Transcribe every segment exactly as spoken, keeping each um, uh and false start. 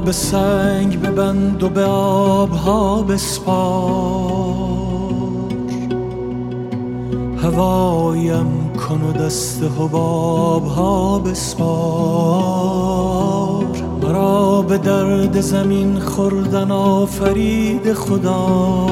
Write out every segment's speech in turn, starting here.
به سنگ ببند و به آبها بسپار، هوایم کن و دست حبابها بسپار. مرا به درد زمین خوردن آفرید خدا،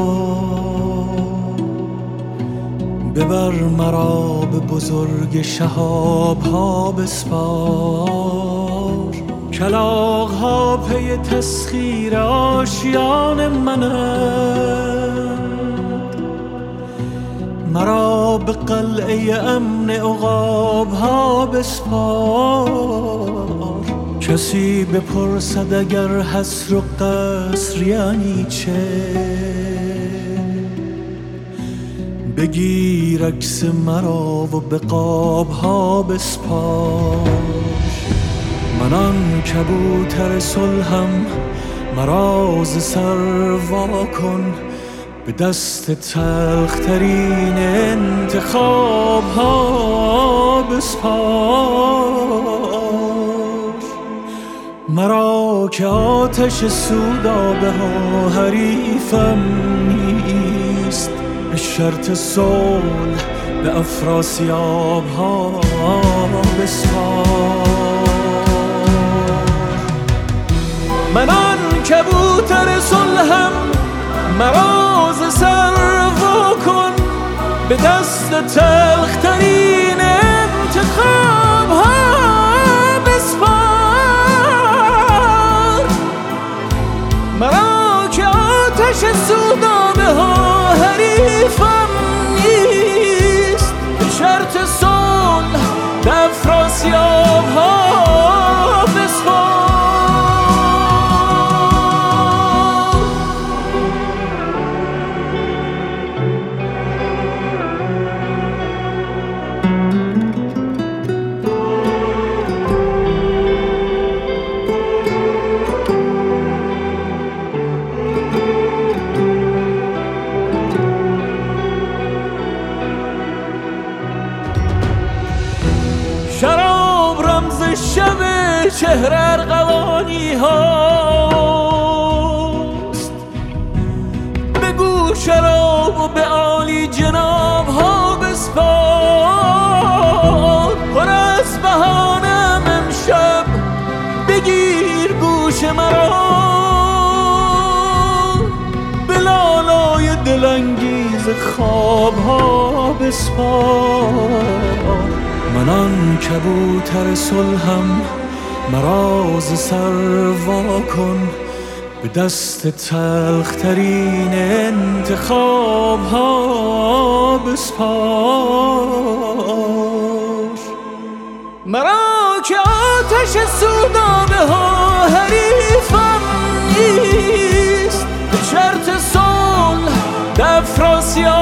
ببر مرا به بزرگ شهابها بسپار. کلاغ‌ها پی تسخیر آشیان منند، مرا به قلعه امن عقاب‌ها بسپار. کسی بپرسد اگر حصر و قصر یعنی چه، بگیر عکس مرا و به قاب‌ها بسپار. من آن کبوتر صلحم، مرا ز سر وا کن، به دست تلخترین انتخاب‌ها بسپار. مرا که آتش سودابه ها حریفم نیست، به شرط صلح به افراسیاب‌ها بسپار. من آن کبوتر صلحم، مرا ز سر وا کن، به دست تلخترین انتخاب‌ها بسپار. مرا که آتش سودابه ها حریفم نیست، به شرط صلح به افراسیاب‌ها بسپار. شراب رمز شب چهره ارغوانی هاست، بگو شراب و به عالی جناب ها بسپار. پر از بهانم امشب بگیر گوش مرا، به لالای دلانگیز خواب ها بسپار. من آن کبوتر صلحم، مرا ز سر وا کن، به دست تلخترین انتخاب‌ها بسپار. مرا که آتش سودابه ها حریفم نیست، به شرط صلح به افراسیاب